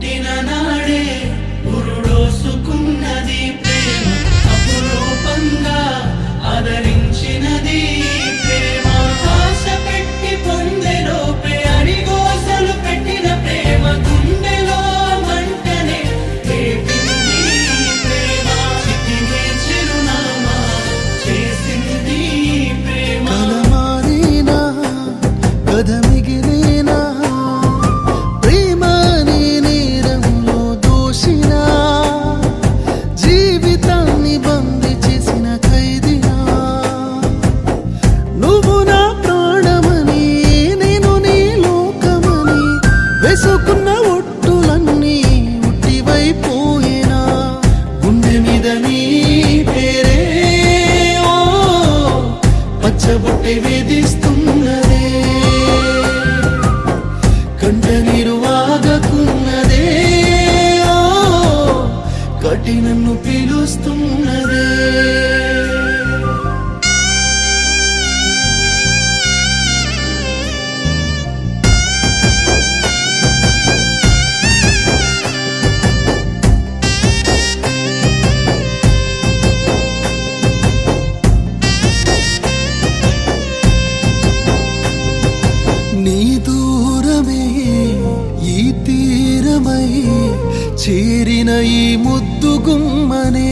పుట్టిన నాడే పురుడోసుకున్నది ప్రేమ అపురూపంగా ఆదరించినది ప్రేమ ఆశ పెట్టి పొందెలోపే అడిగోసలు పెట్టిన ప్రేమ గుండెలో మంటనే రేపింది ప్రేమ చితికే చిరునామా చేసింది ప్రేమ కలమారేనా కథ మిగిలేనా ప్రేమ నీ నేరంలో దోషినా జీవితాన్ని బందీ చేసిన ఖైదీనా నువ్వు నా ప్రాణమని నేను నీ లోకమని వేసుకున్న ఒట్టులన్నీ ఉట్టివైపోయేనా గుండె మీద నీ పేరే ఓ పచ్చబొట్టె వేధిస్తున్నదే కంట నీరు ఆగకున్నదే ఓ కటి నన్ను పిలుస్తున్నదే నీ దూరమే ఈ తీరమై చేరిన ఈ ముద్దు గుమ్మనే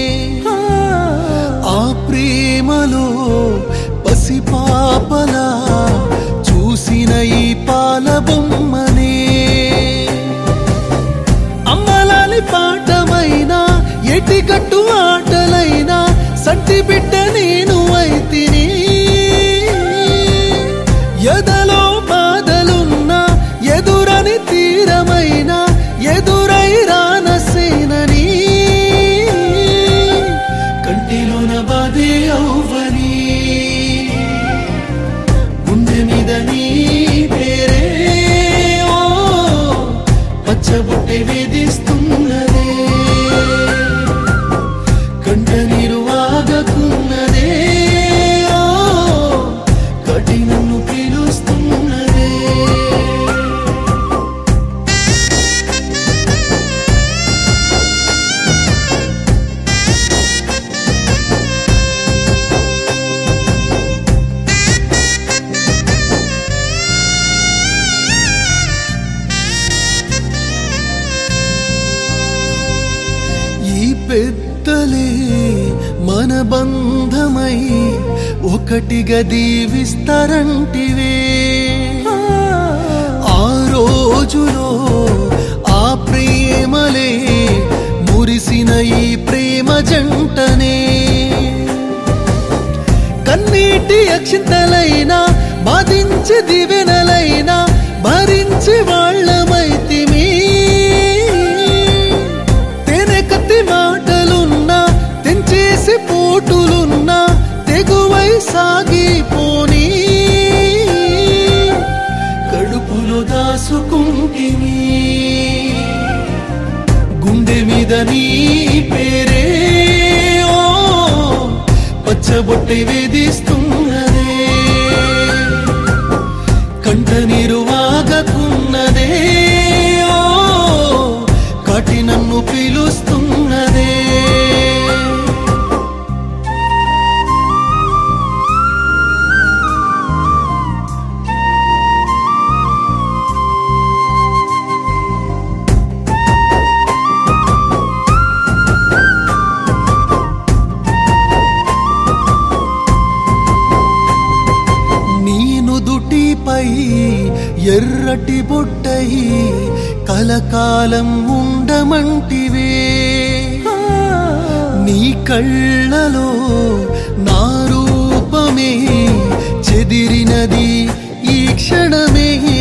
ఆ ప్రేమలో పసిపాపలా చూసిన ఈ పాల బొమ్మనే అమ్మలాలి పాఠమైనా ఎటికట్టు ఆటలైనా సంటి బిడ్డ నేను అయితిని ఎదలో బాధలున్నా ఎదురని తీరమైనా ఎదురై రానసేనని కంటిలోన బాధే అవ్వని గుండె మీద నీ పేరే ఓ పచ్చబొట్టె వేధిస్తున్నదే కంట నీరు ఆగకున్నదే ఓ కటి నన్ను పిలుస్తున్నదే ఈ పెద్దలే మన బంధమై ఒకటిగా దీవిస్తారంటివే ఆ రోజులో ఆ ప్రేమలే మురిసిన ఈ ప్రేమ జంటనే కన్నీటి అక్షింతలైనా బాధించి దివెనలైనా భరించి వాళ్ళమైతిమి తెనకత్తి మాటలున్నా తెంచేసి పోటులున్నా తెగువై సాగిపోని కడుపులో దాసుకుంటిని గుండె మీద నీ పేరే ఓ పచ్చబొట్టె వేధిస్తున్నదే కంట నీరు ఆగకున్నదే ఓ కటి నన్ను పిలుస్తున్నదే నుదుటిపై ఎర్రటి బొట్టై కలకాలం ఉండమంటివే నీ కళ్ళలో నా రూపమే చెదిరినది ఈ క్షణమే